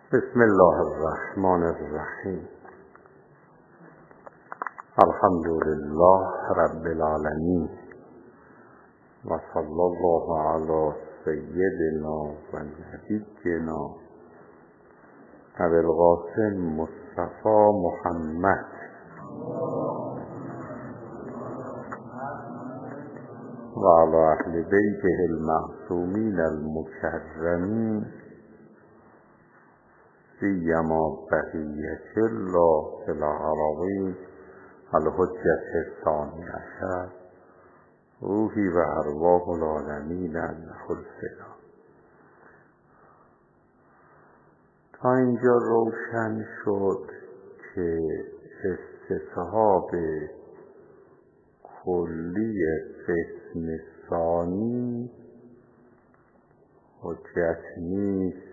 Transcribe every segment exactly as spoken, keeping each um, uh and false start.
بسم الله الرحمن الرحیم. الحمد لله رب العالمین و صلی الله علی سیدنا و نبینا ابی القاسم مصطفی محمد و علی اهل بیته المعصومین المکرمین سیما بقیة الله فی الأراضین الحجة الثانی عشر روحی و ارواح العالمین له الفدا. تا اینجا روشن شد که استصحاب کلی قسم ثانی حجت نیست،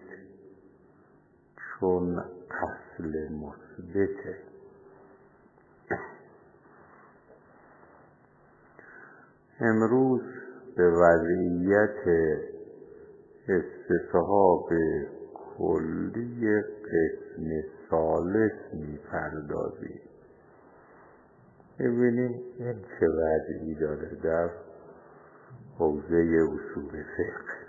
چون اصل مثبته. امروز به وضعیت استصحاب کلی قسم ثالث می‌پردازیم. ببینیم این چه وضعی داره در حوزه اصول فقه.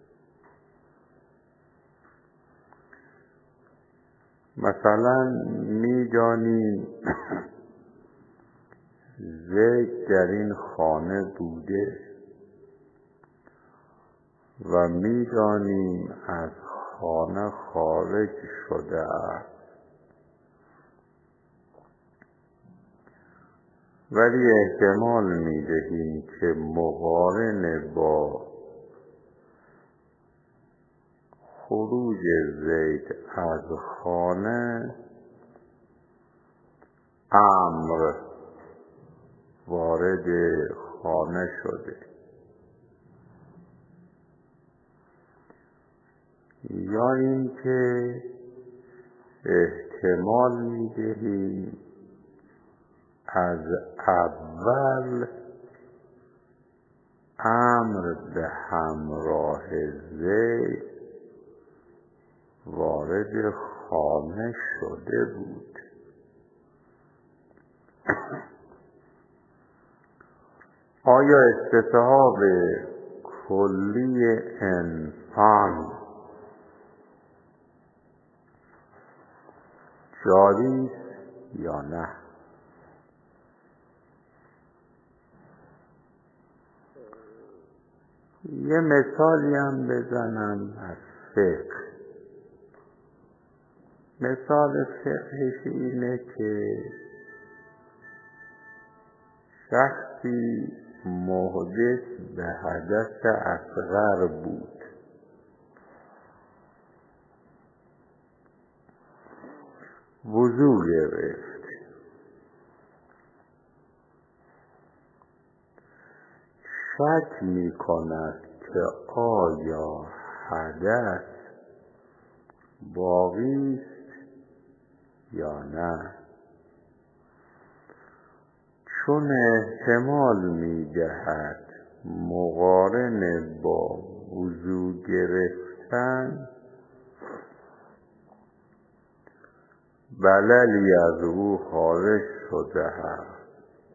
مثلا می‌دانیم زید در این خانه بوده و می‌دانیم از خانه خارج شده است، ولی احتمال می‌دهیم که مقارن با خروج زید از خانه امر وارد خانه شده، یا اینکه احتمال می‌دهیم از اول امر به همراه زید وارد خانه شده بود. آیا استصحاب کلی انسان جاری است یا نه؟ یه مثالی هم بزنم از فقه. مثال فقهش اینه که شخصی محدث به حدث اصغر بود، وضو گرفت، شک می کند که آیا حدث باقی است یا نه، چون احتمال می دهد مقارن با وضو گرفتن بللی از او خارج شده است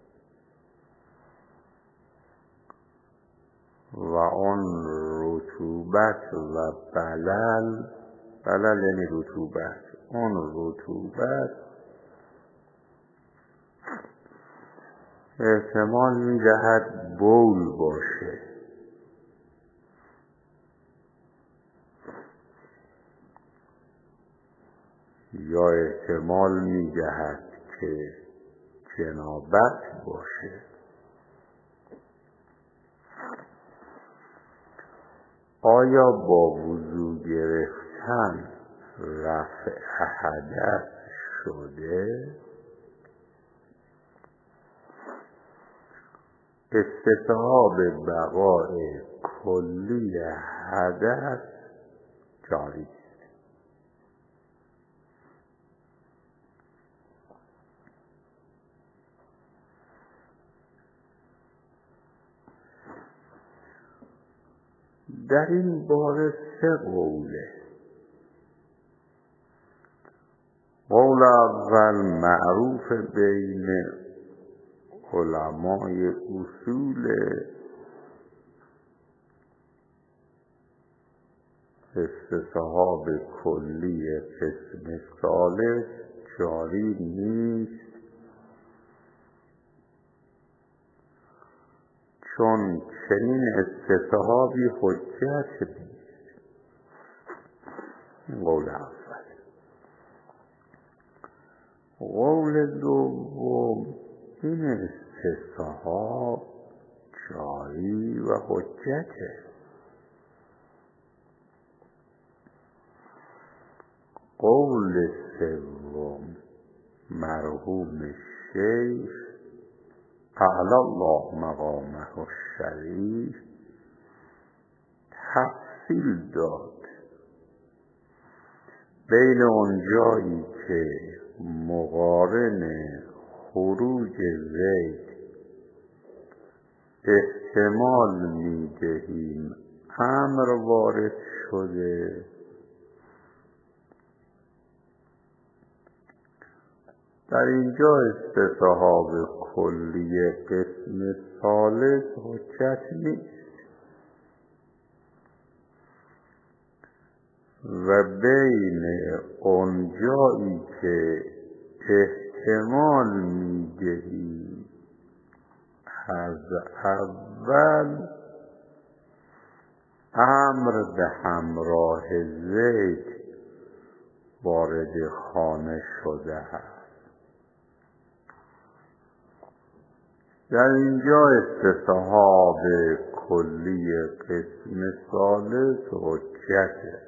و آن رطوبت و بلل بلل یعنی رطوبت آن رطوبت احتمال می‌دهد بول باشه، یا احتمال می‌دهد که جنابت باشه. آیا با وضو گرفتن رفع حدث شده؟ استصحاب بقاء کلی حدث جاری است. در این باره سه قوله. قول اول معروف بین علمای اصول استصحاب کلی قسم ثالث جاری نیست، چون چنین استصحابی حجت نیست. قول اول. قول دوم، این استصحاب جاری و حجته. قول سوم، مرحوم شیخ اعلی الله مقامه الشریف تفصیل داد بین اونجایی که مقارن خروج زید احتمال میدهیم امر وارد شده، در اینجا استصحاب کلی قسم ثالث حجت نیست و بین اونجایی که احتمال میدهی از اول امر به همراه زید وارد خانه شده است، در اینجا استصحاب کلی قسم ثالث حجته.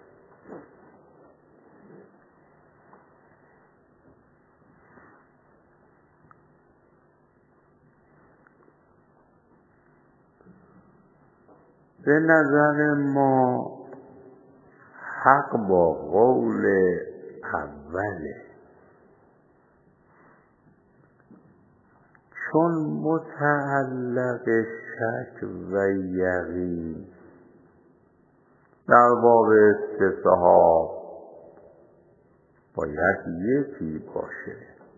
به نظر ما حق با قول اوله، چون متعلق شک و یقین در باب استصحاب باید یکی باشه،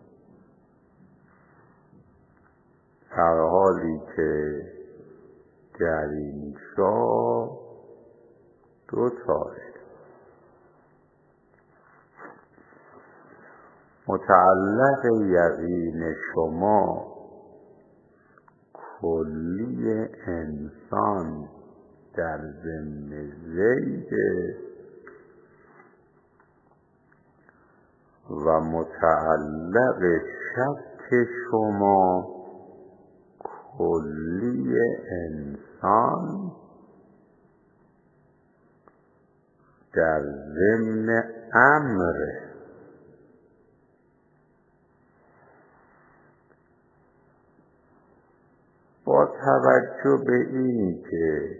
در حالی که در اینجا دو تاه. متعلق یقین شما کلی انسان در ضمن زید و متعلق شک شما کلی انسان در ضمن امر. با توجه به این که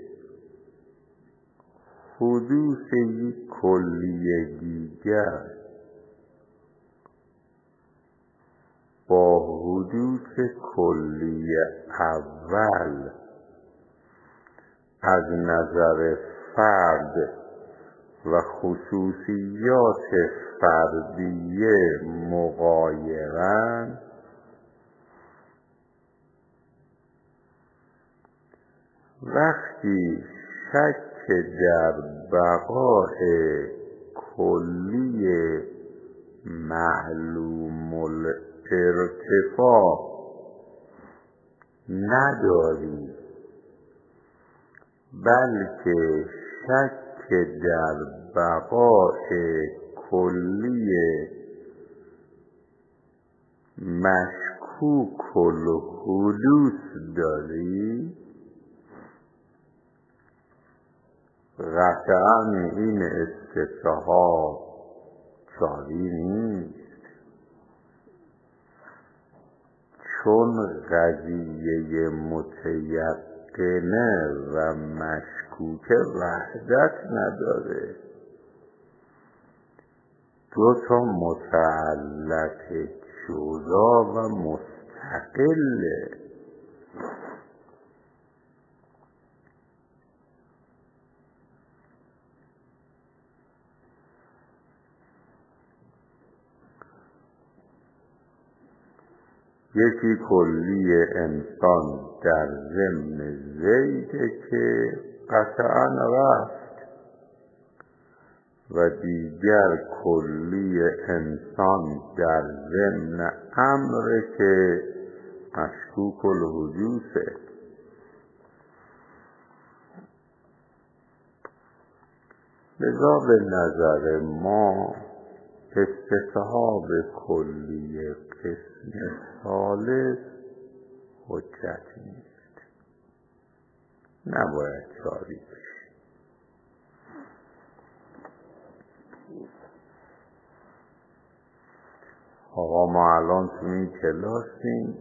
حدوث یک کلیه دیگر با حدوث کلیه اول از نظر فرد و خصوصیات فردیه مغایرند، وقتی شک در بقاء کلی معلوم الارتفاع نداری، بلکه شک در بقاء کلی مشکوک الحدوث داری، قطعاً این استصحاب جاری نیست، چون قضیه متیقنه و مشکوک وحدت نداره، دو تا متعلق جدا و مستقله. یکی کلی انسان در ضمن زیده که قطعا رفت و دیگر کلی انسان در ضمن امر که مشکوک الحدوثه. لذا به نظر ما استصحاب کلی قسم ثالث حجت نیست، نباید جاری بشه. آقا ما الان تو این کلاسیم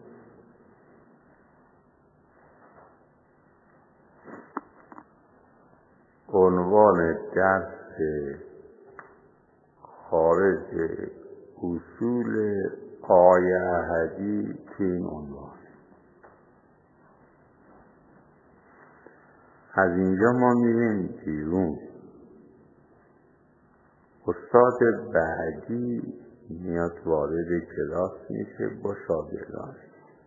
عنوان درس خارج اصول آیه احدی که این عنوان. از اینجا ما میریم بیرون، استاد بعدی میاد وارد کلاس میشه با شاگردان.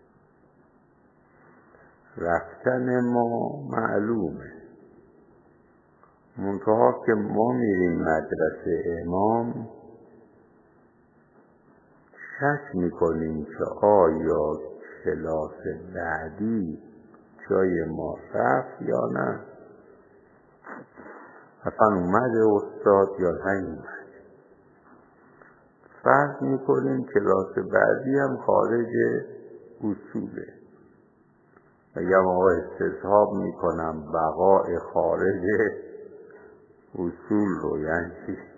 رفتن ما معلومه، منتها که ما میریم مدرسه امام شک میکنیم که آیا کلاس بعدی جای ما رفت یا نه، اصلا اومده استاد یا نیومد. فرض میکنیم کلاس بعدی هم خارج اصوله. میگم آقا استصحاب میکنم بقای خارج اصول رو، یعنی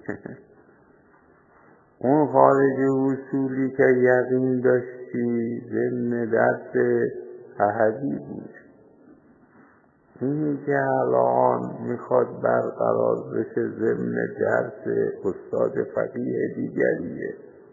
اون خارج اصولی که یقین داشتی ضمن درس احدی بود، اینی که الان میخواد برقرار بشه ضمن درس استاد فقیه دیگریه.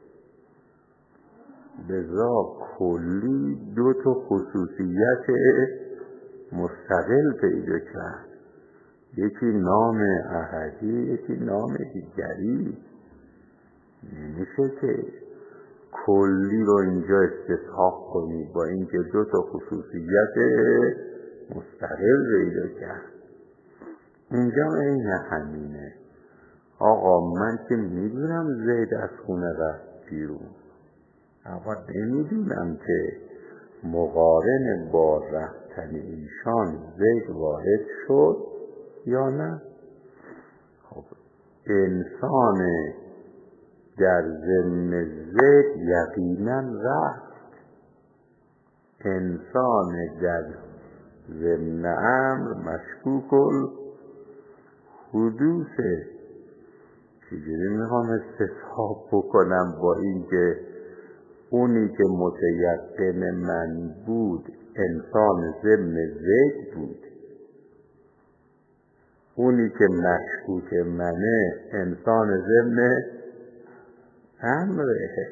لذا کلی دو تا خصوصیت مستقل پیدا کرد، یکی نام احدی، یکی نام دیگری. نمیشه که کلی رو اینجا استصحاب کنی با اینکه دو تا خصوصیت مستقل پیدا کرد. اینجا این همینه. آقا من که میدونم زید از خونه رفت بیرون، اما نمیدونم که مقارن با رفتن ایشان زید وارد شد یا نه. خب انسان در ضمن زید یقینا رفت، انسان در ضمن امر مشکوک الحدوثه. چجوری میخوام استصحاب بکنم با اینکه اونی که متیقن من بود انسان ضمن زید بود، اونی که مشکوک منه انسان ضمن امره.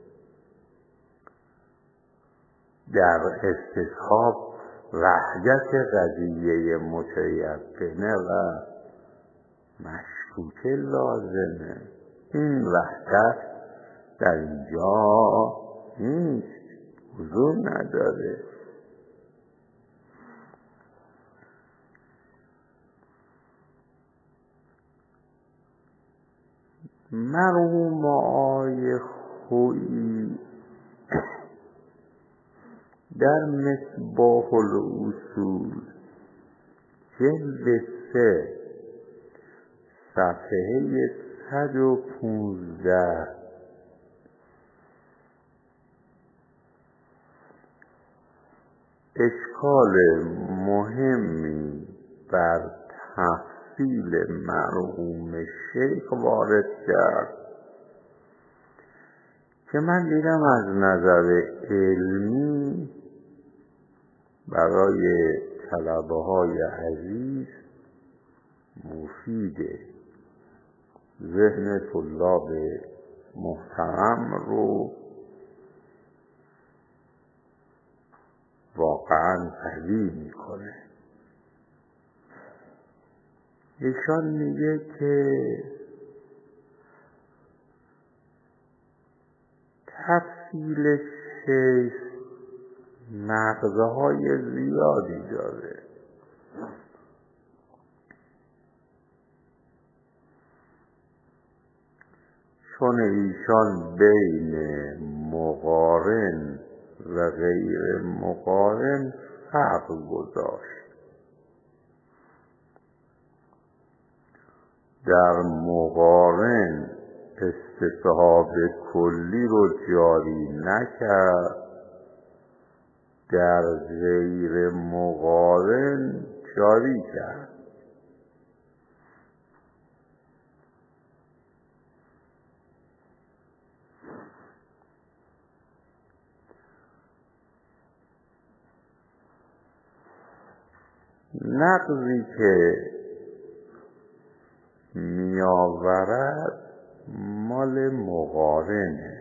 در استصحاب وحدت قضیه متیقنه و مشکوک لازمه. این وحدت در اینجا نیست، حضور نداره. مرحوم آقای خویی در مصباح الاصول جلد سه صفحه صد و پونزده اشکال مهمی بر تفصیل مرحوم شیخ وارد کرد که من دیدم از نظر علمی برای طلبه های عزیز مفیده، ذهن طلاب محترم رو واقعا قوی میکنه. ایشان میگه که تفصیل شیخ نقضهای زیادی داره. چون ایشان بین مقارن و غیر مقارن فرق گذاشت. در مقارن استصحاب کلی رو جاری نکرد، در غیر مقارن جاری کرد. نقضی که می آورد مال مقارنه،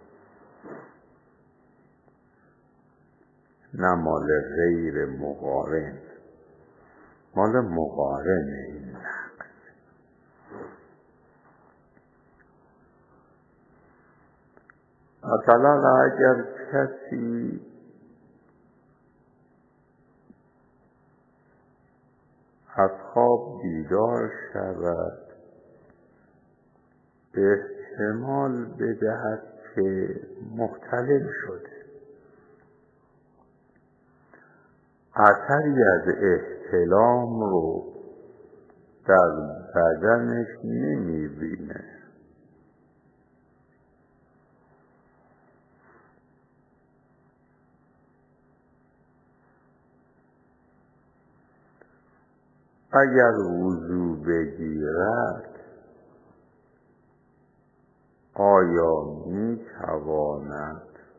نه مال غیر مقارن. مال مقارنه این نقض. مثلا اگر کسی از خواب بیدار شود، احتمال بدهد که محتلم شده، اثری از احتلام رو در بدنش نمی بینه. اگر وضو بگیرد آیا می تواند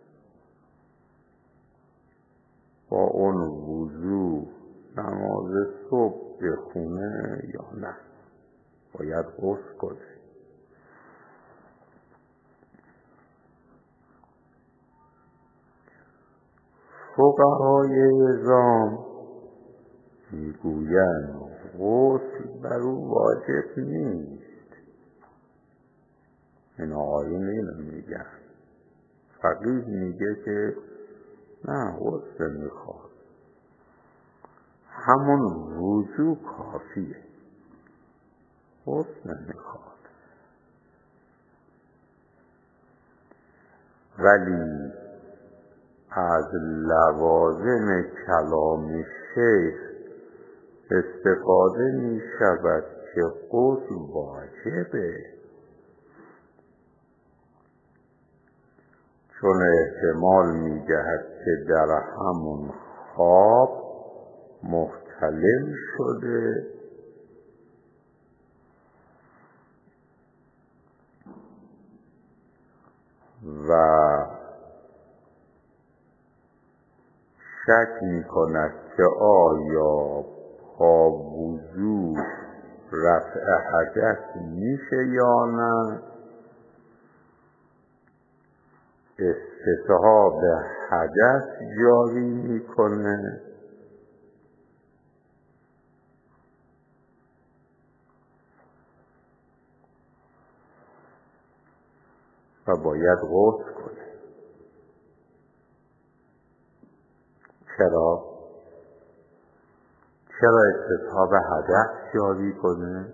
با اون وضو نماز صبح بخونه یا نه؟ باید غسل کنه. فقهای اعظام میگویند غسل بر او واجب نیست. این آقایون اینو میگن. فقیه میگه که نه، غسل میخواد، همون وضو کافیه، غسل نمیخواد. ولی از لوازم کلام شیخ استفاده می شود که غسل واجبه، چون احتمال می دهد که در همون خواب محتلم شده و شک می کند که آیا با وضو رفع حدث میشه یا نه. استصحاب حدث جاری میکنه و باید غسل کنه. چرا؟ چرا استصحاب حدث جاری کنه؟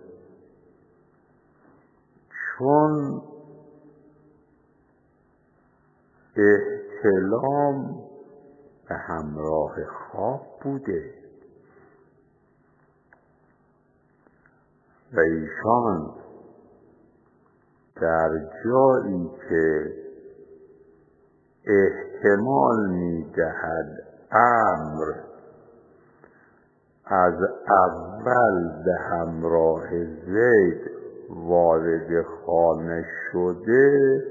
چون احتلام به همراه خواب بوده و ایشان در جایی که احتمال می‌دهد امر از اول به همراه زید وارد خانه شده،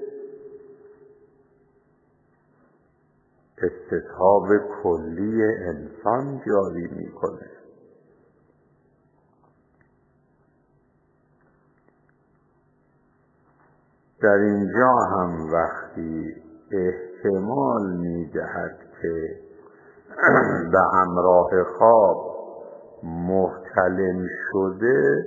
استصحاب کلی انسان جاری میکنه. در اینجا هم وقتی احتمال میدهد که به همراه خواب محتلم شده،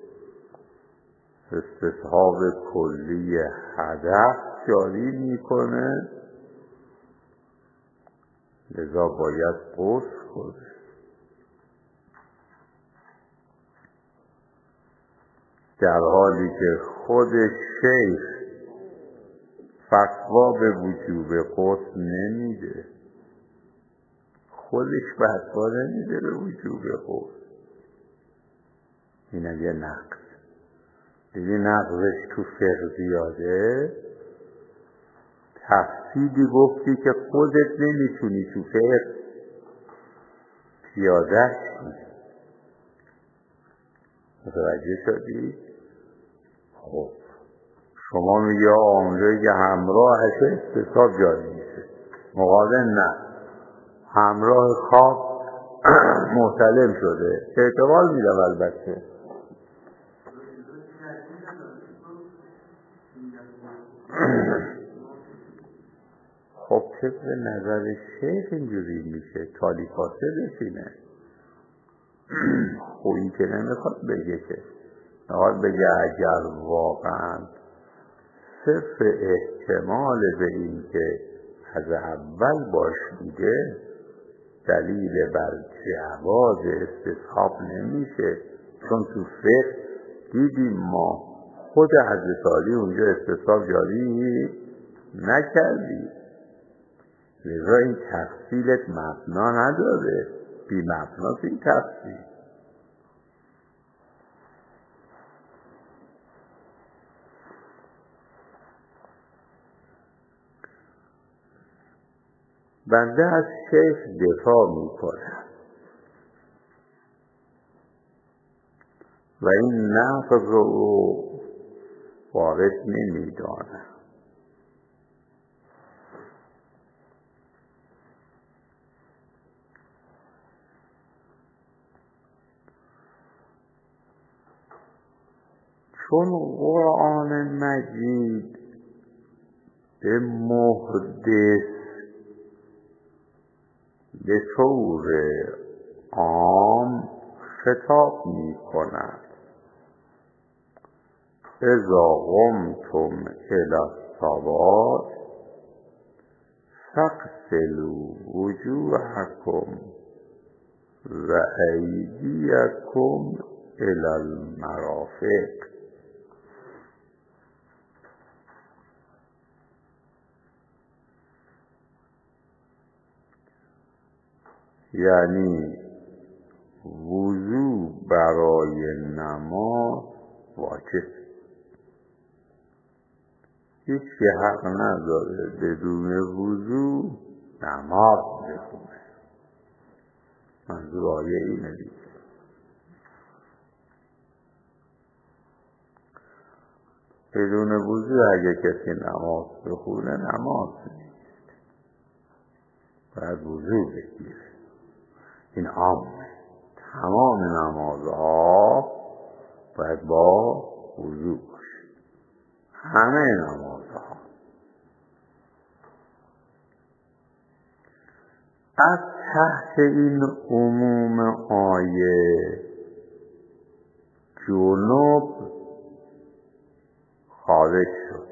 استصحاب کلی حدث جاری میکنه لذا باید غسل کنه. در حالی که خود شیخ فتوا به وجوب غسل نمیده، خودش فتوا نمیده به وجوب غسل. اینه یه نقص. دیدی نقصش تو فقه زیاده. تفصیلی گفتی که خودت نمیتونی تو فقه پیادهش کنی. متوجه شدی؟ خب شما میگه آنجایی که همراهش استصحاب جاری میشه، مقابل نه، همراه خواب محتلم شده، اعتبار میدم. البته خب طبق نظر شیخ اینجوری میشه، تالی کاسه بشینه. خب این که نمیخواد بگه، که نهاد بگه اگر واقعا صرف احتمال به این که از اول باش میده دلیل بر جواز استصحاب نمیشه، چون تو فقه دیدیم ما خود حضرت علی اونجا استصحاب جاری نکردی. لذا این تفصیلت مبنا نداره، بی مبناست این تفصیل. بنده از شیخ دفاع میکنم و این نقض رو وارد نمیدانم. چون قرآن مجید به محدث به طور عام خطاب می کند. اذا قمتم الی الصلاة فاغسلوا وجوهکم و ایدیکم الی المرافق. یعنی وضو برای نماز واجب. هیچ که حق نداره بدون وضو نماز بخونه. منظور آیه اینه دیگه. بدون وضو اگه کسی نماز بخونه نماز نیست، باید وضو بگیره. این عامه، تمام نمازها باید با وضو باشه، همه نمازها. از تحت این عموم آیه جنوب خارج شد.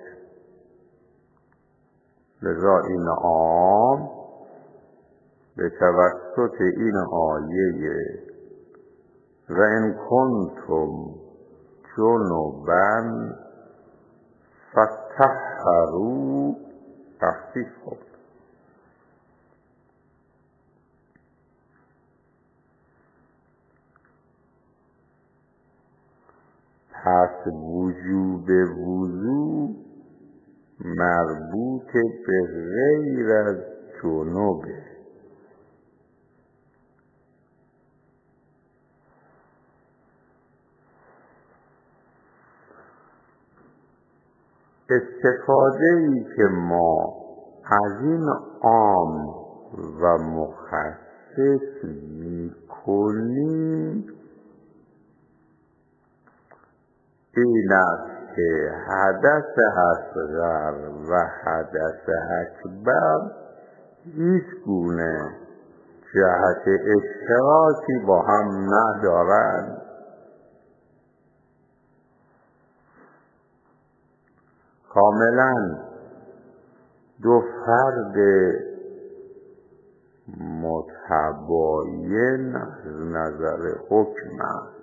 لذا این عام به توسط این آیه و ان کنتم جنبا فطهروا تخفیف کن. پس وجوب وضو مربوط به غیر از جنوبه. استفاده ای که ما از این عام و مخصص می کنیم این است که حدث اصغر و حدث اکبر هیچ گونه جهت اشتراکی با هم ندارند. کاملا دو فرد متباین از نظر حکم است،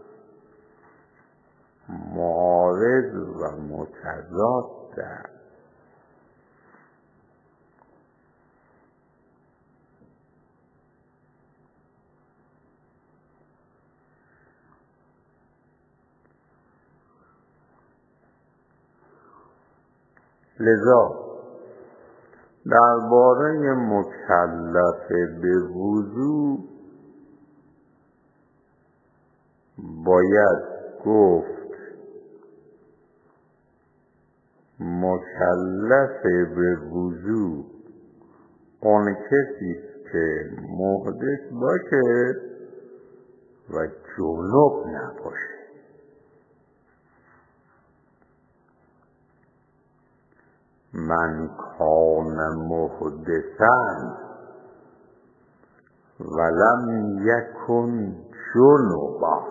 معارض و متضاد است. لذا درباره مکلف به وضو باید گفت مکلف به وضو آن کسی است که محدث باشه و جنب نباشه. من کان محدثا ولم یکن جنبا،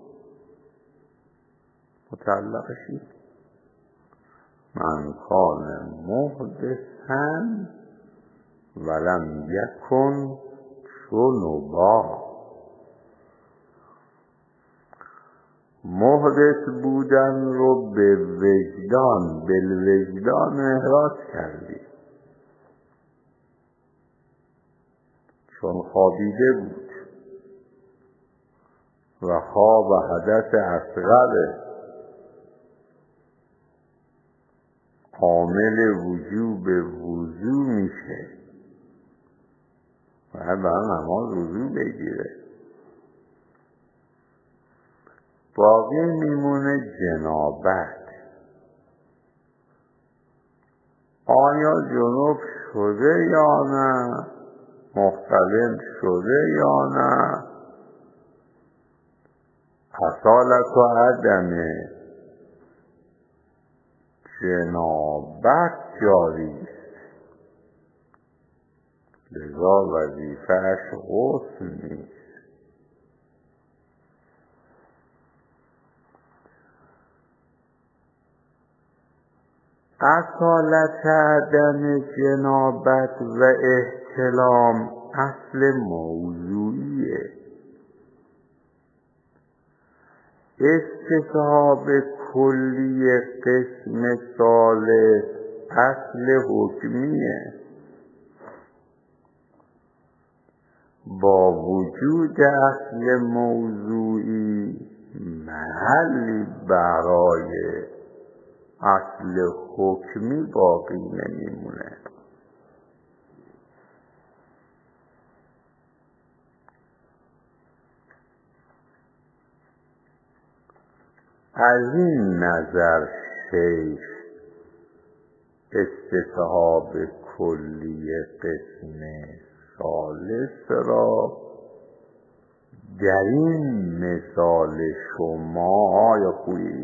متعلقشی من کان محدثا ولم یکن جنبا. محدث بودن رو به وجدان بالوجدان احراز کردی، چون خوابیده بود و خواب حدث اصغره عامل وجوب وضو میشه، باید برای نماز وضو بگیره. باقی میمونه جنابت. آیا جنوب شده یا نه، مختلف شده یا نه، اصالت و عدم جنابت جاری است، لذا وظیفه‌اش غسل نیست. اصالت عدم جنابت و احتلام اصل موضوعیه. استصحاب کلی قسم ثالث اصل حکمیه. با وجود اصل موضوعی محلی برای اصل حکمی باقی نمیمونه. از این نظر شیخ استصحاب کلی قسم ثالث را در این مثال شما آیا خویی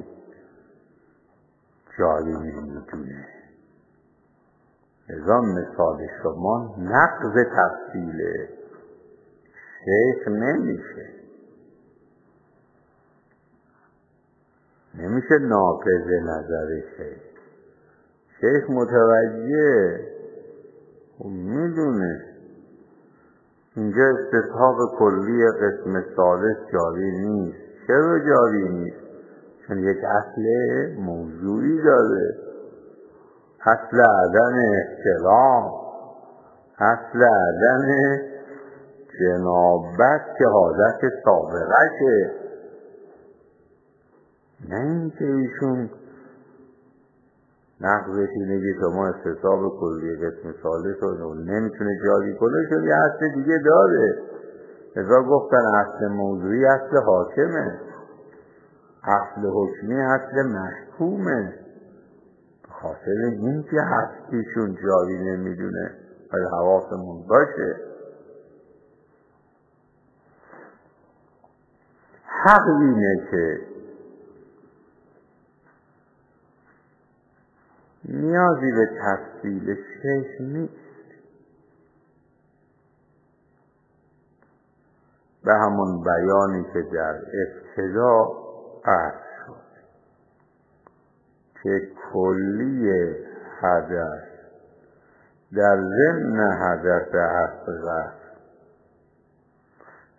جاری نمیدونه. لذا مثال شما نقض تفصیل شیخ نمیشه، نمیشه ناقض نظر شیخ. شیخ متوجه و میدونه اینجا استصحاب کلی قسم ثالث جاری نیست. چرا جاری نیست؟ چون یک اصل موضوعی داره، اصل عدم احترام، اصل عدم جنابت که حالت سابقشه. نه اینکه ایشون نقضش اینه که شما استصحاب کلی قسم ثالث رو نمیتونه جاری کنه، چون یه اصل دیگه داره. لذا گفتن اصل موضوعی اصل حاکمه، اصل حکمی اصل محکومه. به خاطر این که هستیشون جاری نمیدونه، باید حواسمون باشه. حق اینه که نیازی به تفصیل شیخ نیست. به همون بیانی که در ابتدا عرض شد که کلی حدث در ضمن حدث اصغر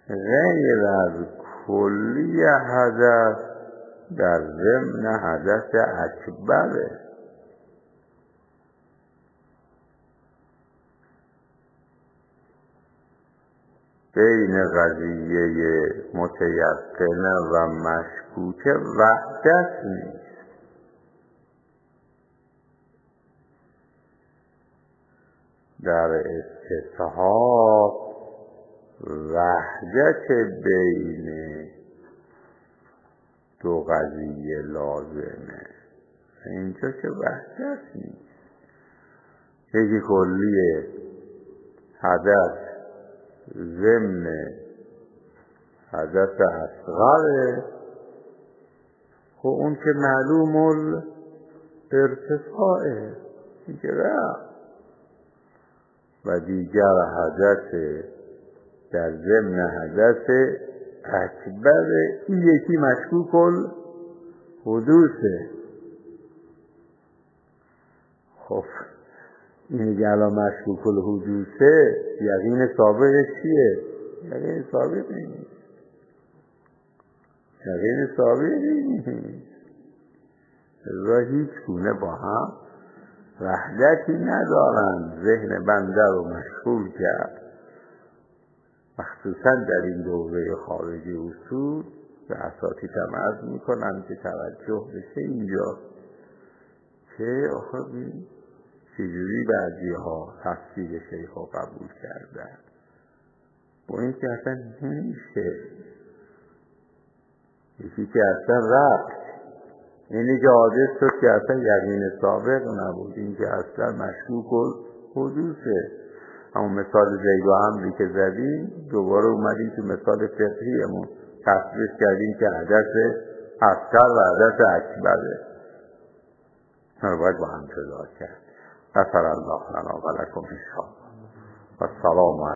غیر از کلی حدث در ضمن حدث اکبره. بین قضیه متیقنه و مشکوکه وحدت نیست. در استصحاب وحدت بین دو قضیه لازمه، اینجا که وحدت نیست. یکی کلیه حدث ضمن حدث اصغره، خب اون که معلوم الارتفاعه این که رفت. و دیگر حدث در ضمن حدث اکبر، این یکی مشکوک الحدوثه. خب این که الان مشکوک الحدوثه یقین سابقش چیه؟ یقین سابق نیست. یقین سابق نیست. و هیچ گونه با هم وحدتی ندارند. ذهن بنده رو مشغول کرد، مخصوصا در این دوره خارج اصول و اساتید هم عرض میکنن که توجه بشه اینجا که آخه چجوری بعضی ها تفسیر شیخ ها قبول کردن، با این که اصلا نمیشه. یکی که اصلا رفت، اینی که حادث شد که اصلا یقین سابق نبود، این که اصلا مشکوک الحدوثه. همون مثال زید و عمری که زدیم دوباره اومدیم تو مثال فقهیمون تصریح کردیم که حدث اصغر و حدث اکبره. ما باید با هم جدا کرد. غفر الله لنا و لکم ان شاء الله. و السلام علیکم.